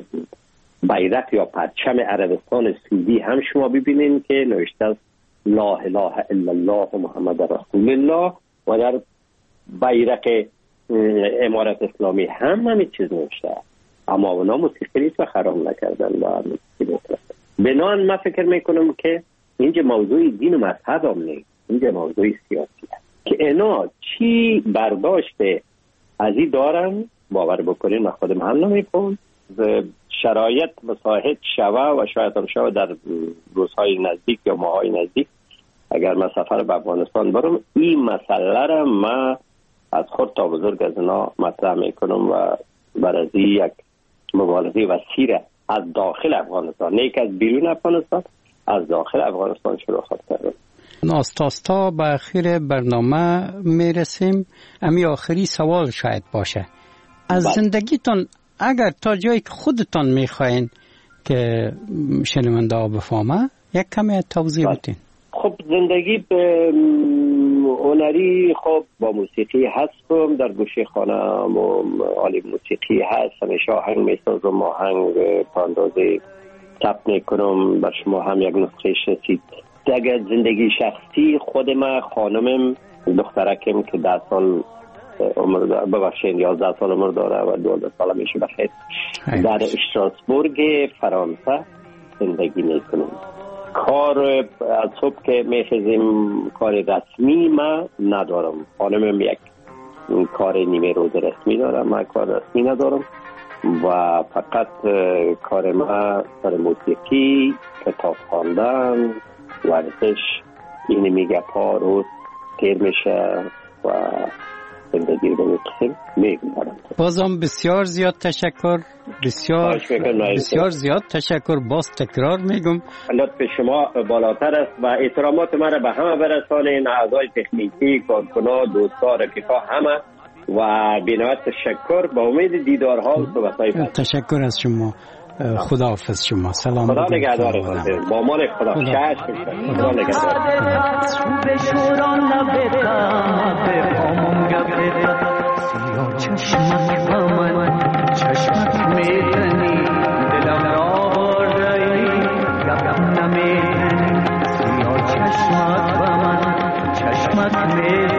Speaker 22: بیرق یا پرچم عربستان سعودی هم شما ببینید که نوشته است لا اله الا الله محمد رسول الله، و در بیرق امارت اسلامی هم همین چیز نوشته، اما اونا موسیقی نیست و خرام نکردن و موسیقی نکردن. بنابراین من فکر میکنم که اینجا موضوع دین و مذهب هم نیست، اینجا موضوع سیاسی است که اینا چی برداشته از این دارن. باور بکنین من خودم هم نمیکنم، شرایط مساعد شوه و شاید هم شوه در روزهای نزدیک یا ماهای نزدیک اگر من سفر به افغانستان برم، این مسئله را من از خود تا بزرگ از اینا مطرح میکنم و برای یک مبارزه وسیع از داخل افغانستان، نه که از بیرون افغانستان، از داخل افغانستان شروع خواهد کردم.
Speaker 21: ناستاستا به آخر برنامه میرسیم. امی آخری سوال شاید باشه از بله. زندگیتون اگر تا جایی که خودتون میخواین که شنونده ها بفهمه یک کمی توضیح بله. بدین.
Speaker 22: خب زندگی به هنری، خب با موسیقی هستم، در گوشه خانه و عالم موسیقی هست، همیشه آهنگ میسازم، آهنگ پاندازه ثبت میکنم، بر شما هم یک نسخه رسید. دیگه زندگی شخصی خود من خانمم دخترکم که ده سال عمر داره، ببخشید یازده سال عمر داره و دوازده سال میشه بخیر، در استراسبورگ فرانسه زندگی میکنم. کار از صبح که میخیزیم کار رسمی من ندارم، خانمم یک کار نیمه روز رسمی دارم، من کار رسمی ندارم و فقط کار من سر موسیقی، کتاب خواندن، ورزش، این میگه پا روز تیر میشه و زندگی رو میکنم میگم.
Speaker 21: بازم بسیار زیاد تشکر، بسیار بسیار زیاد تشکر، باز تکرار میگم
Speaker 22: لطف شما بالاتر است و احترامات من را به همه برسانین، اعضای تکنیکی، کارکنان، دوستان، رفیقا همه، و بینایت تشکر، با امید دیدارها و صحبت‌های بعد.
Speaker 21: تشکر از شما، خداحافظ شما، سلام.
Speaker 22: خدا نگهدار، با امان خدا. شش خدا نگهدار. به شوران نبودم به قامم گفتم سیاه چشمت با من چشمت میزنی دلم را بردی گفتم نمیزنی سیاه چشمت با من چشمت میزنی